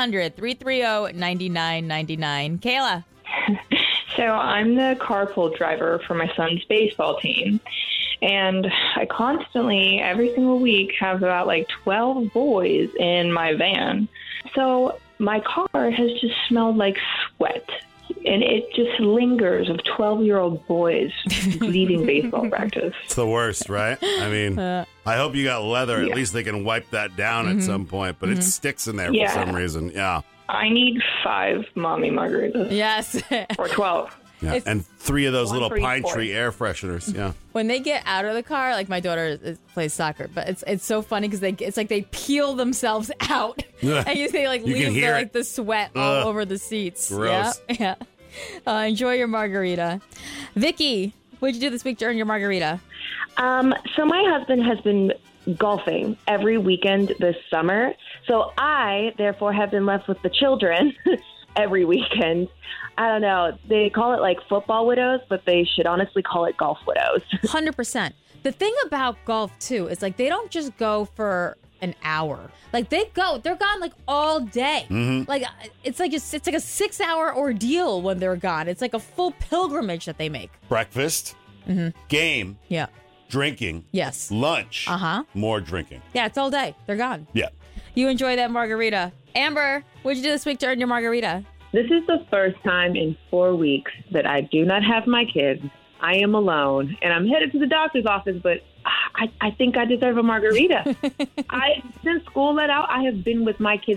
S1: 1-800-330-9999. Kayla.
S8: So I'm the carpool driver for my son's baseball team. And I constantly, every single week, have about 12 boys in my van. So my car has just smelled like sweat. And it just lingers of 12-year-old boys leaving baseball practice.
S2: It's the worst, right? I mean, I hope you got leather.
S8: Yeah.
S2: At least they can wipe that down at some point. But it sticks in there for some reason. Yeah.
S8: I need 5 mommy margaritas.
S1: Yes.
S8: Or 12.
S2: Yeah. And 3 of those little
S8: for each
S2: pine
S8: boy.
S2: tree air fresheners. Yeah.
S1: When they get out of the car, like my daughter plays soccer, but it's so funny because it's like they peel themselves out, and you see
S2: You can
S1: leave
S2: hear
S1: the sweat all over the seats.
S2: Gross.
S1: Yeah. Enjoy your margarita, Vicky. What did you do this week to earn your margarita?
S4: So my husband has been golfing every weekend this summer. So I, therefore, have been left with the children every weekend. I don't know. They call it football widows, but they should honestly call it golf widows.
S1: 100%. The thing about golf, too, is they don't just go for an hour. They're gone all day.
S2: Mm-hmm.
S1: It's like a 6-hour ordeal when they're gone. It's like a full pilgrimage that they make.
S2: Breakfast, game,
S1: Yeah.
S2: drinking,
S1: Yes.
S2: lunch,
S1: Uh-huh.
S2: more drinking.
S1: Yeah, it's all day. They're gone.
S2: Yeah.
S1: You enjoy that margarita. Amber, what'd you do this week to earn your margarita?
S14: This is the first time in 4 weeks that I do not have my kids. I am alone, and I'm headed to the doctor's office, but I think I deserve a margarita. Since school let out, I have been with my kids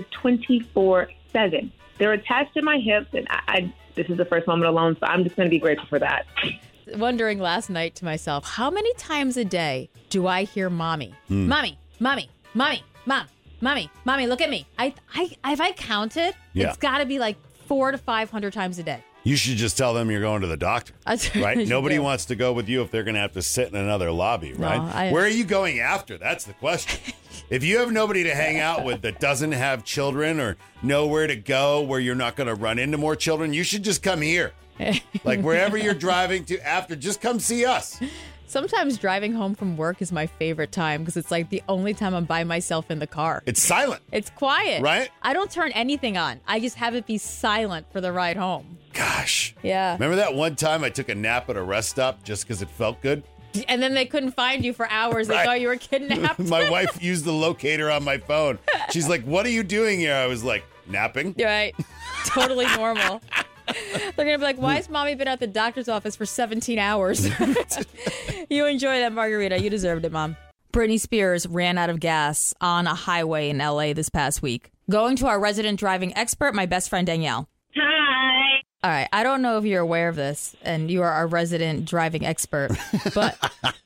S14: 24/7. They're attached to my hips, and this is the first moment alone, so I'm just going to be grateful for that.
S1: Wondering last night to myself, how many times a day do I hear mommy? Mommy, mommy, mommy, mom, mommy, mommy, look at me. If I counted, it's got to be 400 to 500 times a day.
S2: You should just tell them you're going to the doctor, right? Nobody
S1: do.
S2: wants to go with you if they're going to have to sit in another lobby, right?
S1: No,
S2: Where are you going after? That's the question. If you have nobody to hang out with that doesn't have children or nowhere to go where you're not going to run into more children, you should just come here. Wherever you're driving to after, just come see us.
S1: Sometimes driving home from work is my favorite time because it's the only time I'm by myself in the car.
S2: It's silent.
S1: It's quiet.
S2: Right?
S1: I don't turn anything on. I just have it be silent for the ride home.
S2: Gosh.
S1: Yeah.
S2: Remember that one time I took a nap at a rest stop just because it felt good?
S1: And then they couldn't find you for hours. They thought you were kidnapped.
S2: My wife used the locator on my phone. She's like, "What are you doing here?" I was like, "Napping."
S1: Right. Totally normal. They're going to be like, why has mommy been at the doctor's office for 17 hours? You enjoy that margarita. You deserved it, Mom. Britney Spears ran out of gas on a highway in L.A. this past week. Going to our resident driving expert, my best friend, Danielle.
S15: Hi.
S1: All right. I don't know if you're aware of this, and you are our resident driving expert, but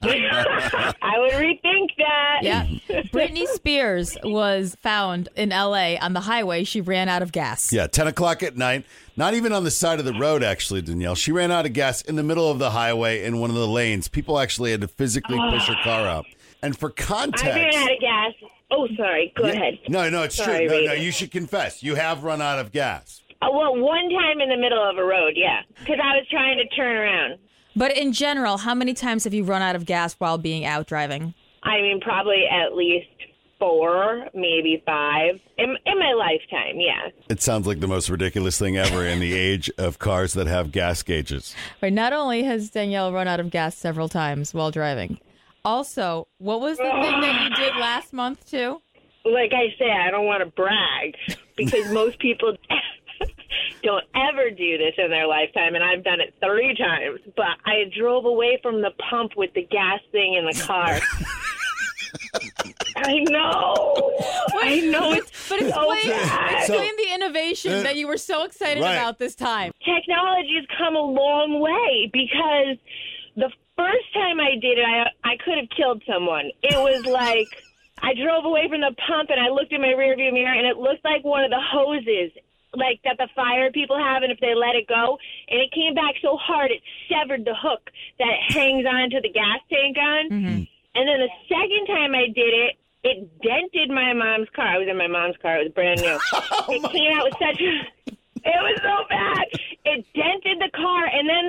S15: I would rethink that.
S1: Yeah. Britney Spears was found in L.A. on the highway. She ran out of gas.
S2: Yeah, 10 o'clock at night. Not even on the side of the road, actually, Danielle. She ran out of gas in the middle of the highway in one of the lanes. People actually had to physically push her car out. And for context...
S15: I ran out of gas. Oh, sorry. Go ahead.
S2: No, it's
S15: Sorry,
S2: true. No,
S15: Rita.
S2: you should confess. You have run out of gas.
S15: Well, one time in the middle of a road, yeah, because I was trying to turn around.
S1: But in general, how many times have you run out of gas while being out driving?
S15: I mean, probably at least 4, maybe 5 in my lifetime, yeah.
S2: It sounds like the most ridiculous thing ever in the age of cars that have gas gauges.
S1: Wait, not only has Danielle run out of gas several times while driving, also, what was the thing that you did last month, too?
S15: Like I say, I don't want to brag because most people don't ever do this in their lifetime, and I've done it 3 times. But I drove away from the pump with the gas thing in the car. I know. It's so bad.
S1: Explain the innovation that you were so excited about this time.
S15: Technology's come a long way because the first time I did it, I could have killed someone. It was like I drove away from the pump and I looked in my rearview mirror and it looked like one of the hoses like that the fire people have, and if they let it go, and it came back so hard it severed the hook that it hangs onto the gas tank on.
S1: Mm-hmm.
S15: And then the second time I did it, it dented my mom's car. I was in my mom's car. It was brand new. It came out with such a... It was so bad. It dented the car, and then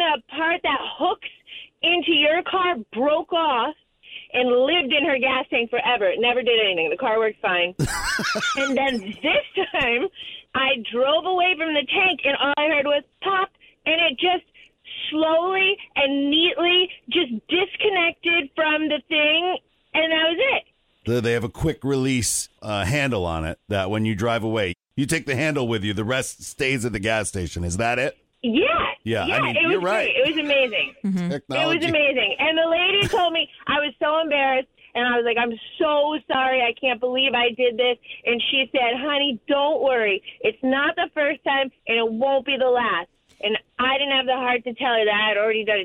S15: car broke off and lived in her gas tank forever. It never did anything. The car worked fine. And then this time, I drove away from the tank, and all I heard was pop, and it just slowly and neatly just disconnected from the thing, and that was it.
S2: They have a quick release handle on it that when you drive away, you take the handle with you. The rest stays at the gas station. Is that it?
S15: Yeah.
S2: Yeah, I mean,
S15: it was
S2: you're right.
S15: Great. It was amazing.
S2: Technology.
S15: It was amazing. And the lady told me, I was so embarrassed, and I was like, I'm so sorry. I can't believe I did this. And she said, honey, don't worry. It's not the first time, and it won't be the last. And I didn't have the heart to tell her that. I had already done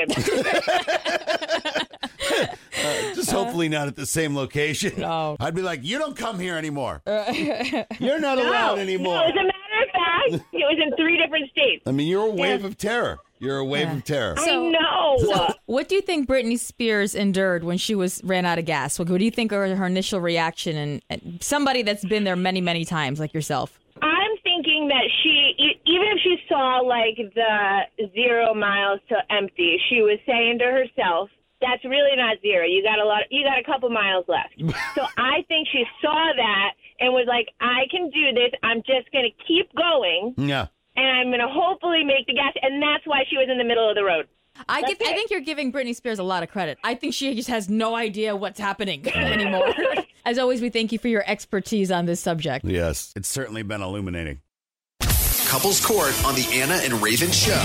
S15: it 2 times.
S2: Just hopefully not at the same location.
S1: No.
S2: I'd be like, you don't come here anymore. You're not allowed anymore.
S15: No, as a matter of fact, it was in 3 different states.
S2: I mean, you're a wave of terror. You're a wave of terror.
S15: I know.
S1: What do you think Britney Spears endured when she ran out of gas? What do you think are her initial reaction? And somebody that's been there many, many times, like yourself.
S15: I'm thinking that even if she saw like the 0 miles to empty, she was saying to herself, that's really not 0. You got a couple miles left. So I think she saw that and was like, I can do this. I'm just going to keep going.
S2: Yeah.
S15: And I'm going to hopefully make the gas. And that's why she was in the middle of the road.
S1: I think you're giving Britney Spears a lot of credit. I think she just has no idea what's happening anymore. As always, we thank you for your expertise on this subject.
S2: Yes, it's certainly been illuminating.
S16: Couples Court on the Anna and Raven Show.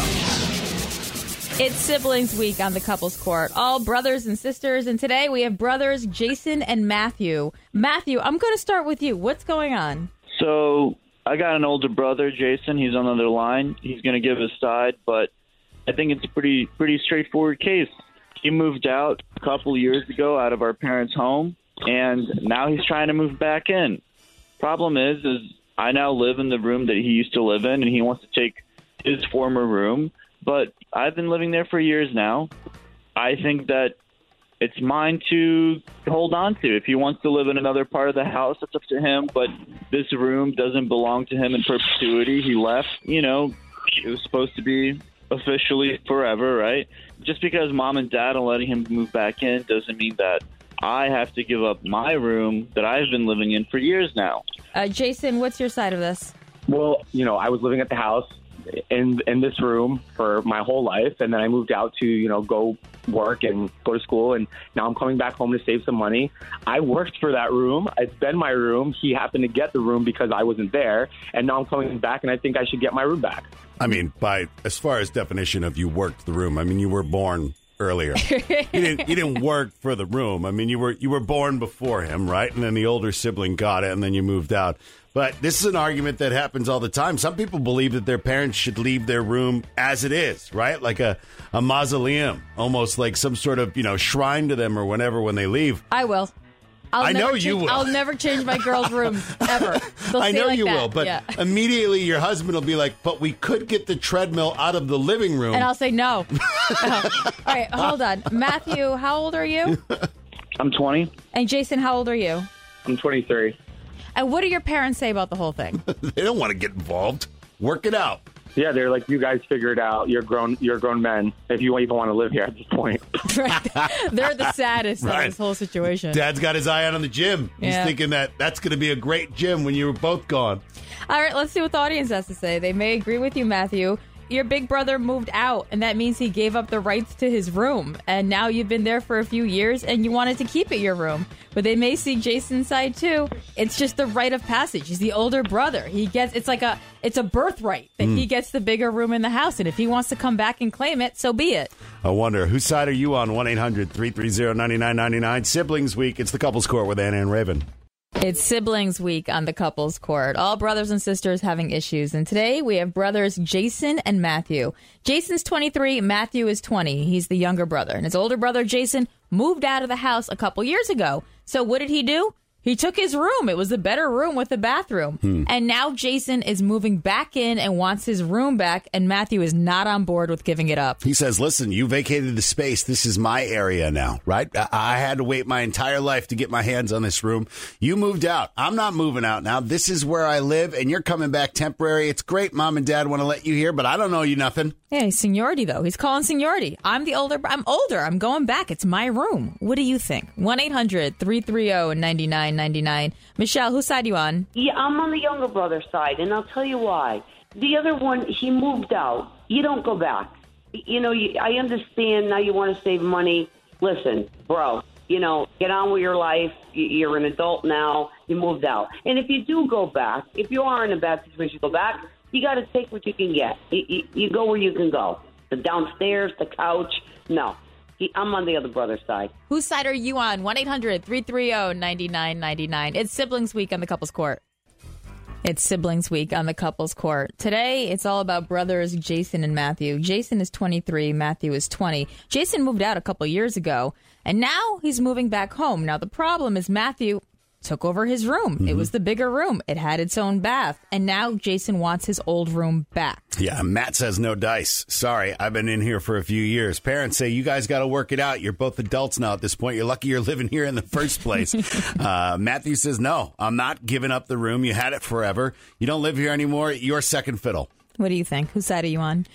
S1: It's Siblings Week on the Couples Court. All brothers and sisters. And today we have brothers Jason and Matthew. Matthew, I'm going to start with you. What's going on?
S11: So I got an older brother, Jason. He's on the other line. He's going to give his side, but I think it's a pretty straightforward case. He moved out a couple of years ago out of our parents' home, and now he's trying to move back in. Problem is I now live in the room that he used to live in, and he wants to take his former room. But I've been living there for years now. I think that it's mine to hold on to. If he wants to live in another part of the house, that's up to him. But this room doesn't belong to him in perpetuity. He left, it was supposed to be officially forever, right? Just because mom and dad are letting him move back in doesn't mean that I have to give up my room that I've been living in for years now.
S1: Jason, what's your side of this?
S9: Well, I was living at the house in this room for my whole life, and then I moved out to, go work and go to school, and now I'm coming back home to save some money. I worked for that room. It's been my room. He happened to get the room because I wasn't there, and now I'm coming back, and I think I should get my room back.
S2: I mean, as far as definition of you worked the room, I mean, you were born earlier. You didn't work for the room. I mean, you were born before him, right? And then the older sibling got it, and then you moved out. But this is an argument that happens all the time. Some people believe that their parents should leave their room as it is, right? Like a mausoleum, almost like some sort of, shrine to them or whatever when they leave.
S1: I will.
S2: I know you will.
S1: I'll never change my girl's room, ever.
S2: I know you will, but immediately your husband will be like, but we could get the treadmill out of the living room.
S1: And I'll say no. All right, hold on. Matthew, how old are you?
S11: I'm 20.
S1: And Jason, how old are you?
S9: I'm 23.
S1: And what do your parents say about the whole thing?
S2: They don't want to get involved. Work it out.
S9: Yeah, they're like, you guys figure it out. You're grown men. If you even want to live here at this point.
S1: Right. They're the saddest of this whole situation.
S2: Dad's got his eye on the gym. He's thinking that's going to be a great gym when you were both gone.
S1: All right, let's see what the audience has to say. They may agree with you, Matthew. Your big brother moved out, and that means he gave up the rights to his room. And now you've been there for a few years, and you wanted to keep it your room. But they may see Jason's side, too. It's just the rite of passage. He's the older brother. It's a birthright that he gets the bigger room in the house. And if he wants to come back and claim it, so be it.
S2: I wonder, whose side are you on? 1-800-330-9999. Siblings Week. It's the Couples Court with Anna and Raven.
S1: It's Siblings Week on the Couples Court. All brothers and sisters having issues. And today we have brothers Jason and Matthew. Jason's 23, Matthew is 20. He's the younger brother. And his older brother, Jason, moved out of the house a couple years ago. So what did he do? He took his room. It was the better room with the bathroom. And now Jason is moving back in and wants his room back, and Matthew is not on board with giving it up.
S2: He says, listen, you vacated the space. This is my area now, right? I had to wait my entire life to get my hands on this room. You moved out. I'm not moving out now. This is where I live, and you're coming back temporary. It's great. Mom and Dad want to let you here, but I don't know you nothing.
S1: Yeah, seniority, though. He's calling seniority. I'm older. I'm going back. It's my room. What do you think? 1-800-330-9999. Michelle, whose side are you on?
S17: Yeah, I'm on the younger brother side, and I'll tell you why. The other one, he moved out. You don't go back. I understand now you want to save money. Listen, bro, get on with your life. You're an adult now. You moved out. And if you do go back, if you are in a bad situation, you go back, you got to take what you can get. You go where you can go. The downstairs, the couch. No. I'm on the other brother's side.
S1: Whose side are you on? 1-800-330-9999. It's Siblings Week on the Couples Court. It's Siblings Week on the Couples Court. Today, it's all about brothers Jason and Matthew. Jason is 23. Matthew is 20. Jason moved out a couple years ago, and now he's moving back home. Now, the problem is Matthew took over his room. Mm-hmm. It was the bigger room. It had its own bath. And now Jason wants his old room back.
S2: Yeah, Matt says no dice. Sorry, I've been in here for a few years. Parents say, you guys got to work it out. You're both adults now at this point. You're lucky you're living here in the first place. Matthew says, no, I'm not giving up the room. You had it forever. You don't live here anymore. You're second fiddle.
S1: What do you think? Whose side are you on?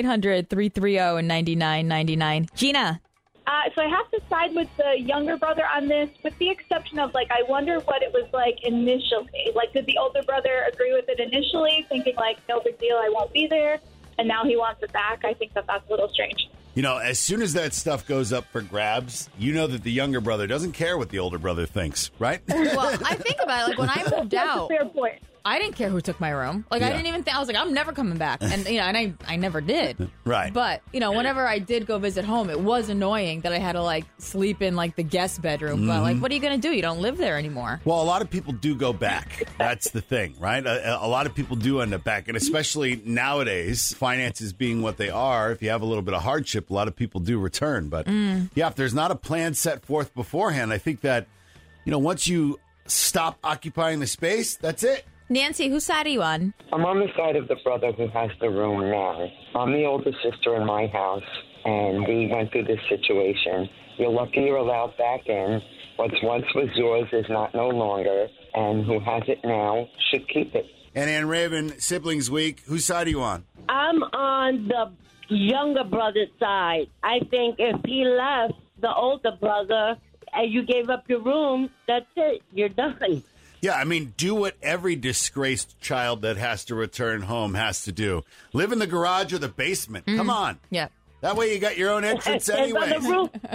S1: 1-800-330-9999. Gina.
S18: So I have to side with the younger brother on this, with the exception of, I wonder what it was like initially. Did the older brother agree with it initially, thinking, no big deal, I won't be there, and now he wants it back? I think that's a little strange.
S2: As soon as that stuff goes up for grabs, you know that the younger brother doesn't care what the older brother thinks, right?
S1: Well, I think about it, when I moved out,
S18: fair point.
S1: I didn't care who took my room. I didn't even think, I was like, I'm never coming back. And, and I never did.
S2: Right.
S1: But, whenever I did go visit home, it was annoying that I had to, sleep in, the guest bedroom.
S2: Mm-hmm.
S1: But, what are you going to do? You don't live there anymore.
S2: Well, a lot of people do go back. That's the thing, right? A lot of people do end up back. And especially nowadays, finances being what they are, if you have a little bit of hardship, a lot of people do return. But, yeah, if there's not a plan set forth beforehand, I think that, once you stop occupying the space, that's it.
S1: Nancy, whose side are you on?
S19: I'm on the side of the brother who has the room now. I'm the older sister in my house, and we went through this situation. You're lucky you're allowed back in. What's once was yours is no longer, and who has it now should keep it.
S2: And Ann Raven, Siblings Week, whose side are you on?
S15: I'm on the younger brother's side. I think if he left the older brother and you gave up your room, that's it. You're done.
S2: Yeah, do what every disgraced child that has to return home has to do. Live in the garage or the basement. Come on.
S1: Yeah.
S2: That way you got your own entrance anyway.
S15: There's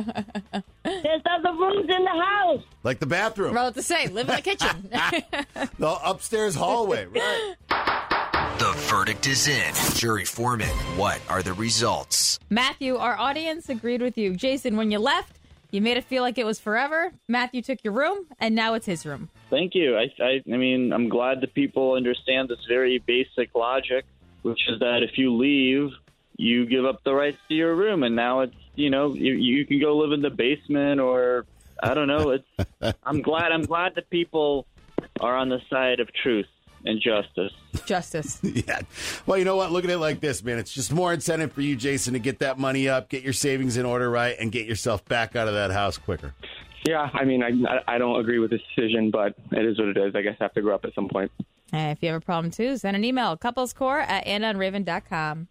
S15: other rooms in the house.
S2: Like the bathroom.
S1: Well, to say, live in the kitchen.
S2: The upstairs hallway, right.
S16: The verdict is in. Jury foreman, what are the results?
S1: Matthew, our audience agreed with you. Jason, when you left, you made it feel like it was forever. Matthew took your room, and now it's his room.
S11: Thank you. I'm glad that people understand this very basic logic, which is that if you leave, you give up the rights to your room, and now it's, you can go live in the basement, or I don't know. I'm glad that people are on the side of truth and justice.
S1: Justice.
S2: Yeah. Well, you know what? Look at it like this, man. It's just more incentive for you, Jason, to get that money up, get your savings in order, right, and get yourself back out of that house quicker.
S9: Yeah, I don't agree with this decision, but it is what it is. I guess I have to grow up at some point.
S1: Hey, if you have a problem, too, send an email, couplescore@AnnaandRaven.com.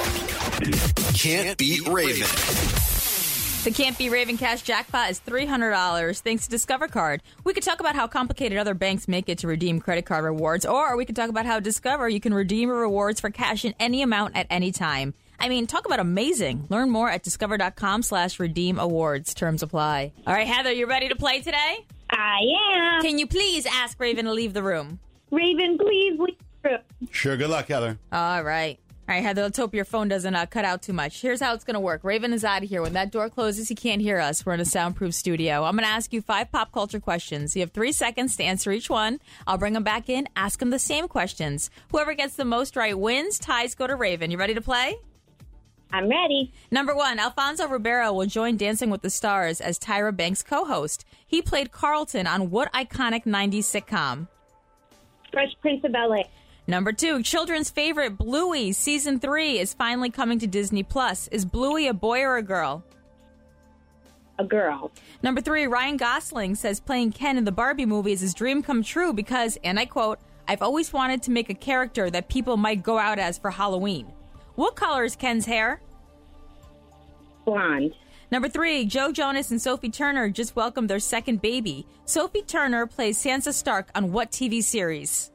S16: Can't beat Raven.
S1: The Can't Be Raven Cash Jackpot is $300 thanks to Discover Card. We could talk about how complicated other banks make it to redeem credit card rewards, or we could talk about how Discover, you can redeem rewards for cash in any amount at any time. Talk about amazing. Learn more at discover.com/redeem awards. Terms apply. All right, Heather, you ready to play today?
S18: I am.
S1: Can you please ask Raven to leave the room?
S18: Raven, please leave the room.
S2: Sure. Good luck, Heather.
S1: All right. All right, Heather, let's hope your phone doesn't cut out too much. Here's how it's going to work. Raven is out of here. When that door closes, he can't hear us. We're in a soundproof studio. I'm going to ask you 5 pop culture questions. You have 3 seconds to answer each one. I'll bring them back in, ask them the same questions. Whoever gets the most right wins. Ties go to Raven. You ready to play?
S18: I'm ready.
S1: Number 1, Alfonso Ribeiro will join Dancing with the Stars as Tyra Banks' co-host. He played Carlton on what iconic 90s sitcom?
S18: Fresh Prince of Bel-Air.
S1: Number 2, children's favorite Bluey Season 3 is finally coming to Disney+. Is Bluey a boy or a girl?
S18: A girl.
S1: Number 3, Ryan Gosling says playing Ken in the Barbie movie is his dream come true because, and I quote, I've always wanted to make a character that people might go out as for Halloween. What color is Ken's hair?
S20: Blonde.
S1: Number 3, Joe Jonas and Sophie Turner just welcomed their second baby. Sophie Turner plays Sansa Stark on what TV series?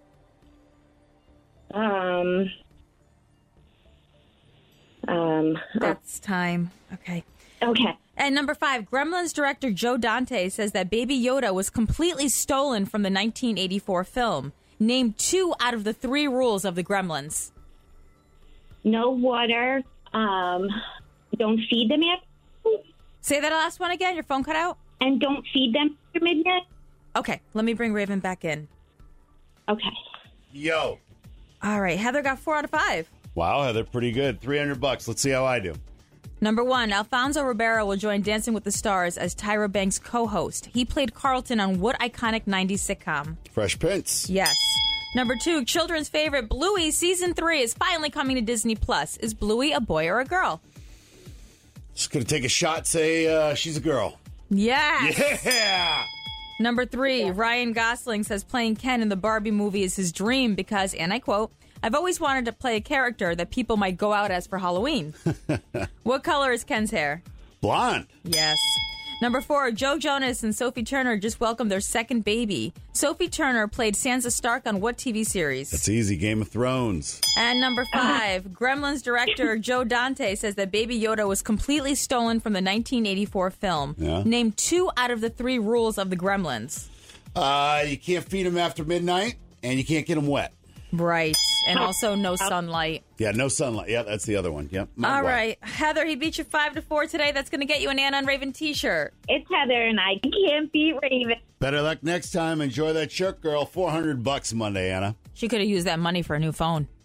S1: That's time. Okay.
S20: Okay.
S1: And number 5, Gremlins director Joe Dante says that Baby Yoda was completely stolen from the 1984 film. Name 2 out of the 3 rules of the Gremlins.
S20: No water. Don't feed them after.
S1: Say that last one again. Your phone cut out.
S20: And don't feed them after midnight.
S1: Okay, let me bring Raven back in.
S20: Okay.
S2: Yo.
S1: All right, Heather got 4 out of 5.
S2: Wow, Heather, pretty good. $300. Let's see how I do.
S1: Number 1, Alfonso Ribeiro will join Dancing with the Stars as Tyra Banks' co-host. He played Carlton on what iconic 90s sitcom?
S2: Fresh Prince.
S1: Yes. Number 2, children's favorite Bluey Season 3 is finally coming to Disney+. Is Bluey a boy or a girl?
S2: Just going to take a shot, say she's a girl.
S1: Yes.
S2: Yeah!
S1: Number 3, Ryan Gosling says playing Ken in the Barbie movie is his dream because, and I quote, I've always wanted to play a character that people might go out as for Halloween. What color is Ken's hair?
S2: Blonde.
S1: Yes. Number 4, Joe Jonas and Sophie Turner just welcomed their second baby. Sophie Turner played Sansa Stark on what TV series?
S2: That's easy, Game of Thrones.
S1: And number 5, Gremlins director Joe Dante says that Baby Yoda was completely stolen from the 1984 film.
S2: Yeah.
S1: Name 2 out of the 3 rules of the Gremlins.
S2: You can't feed them after midnight, and you can't get them wet.
S1: Right. And also no sunlight.
S2: Yeah, no sunlight. Yeah, that's the other one. Yep.
S1: All right. Heather, he beat you 5-4 today. That's going to get you an Anna and Raven t-shirt.
S20: It's Heather, and I can't beat Raven.
S2: Better luck next time. Enjoy that shirt, girl. $400 Monday, Anna.
S1: She could have used that money for a new phone.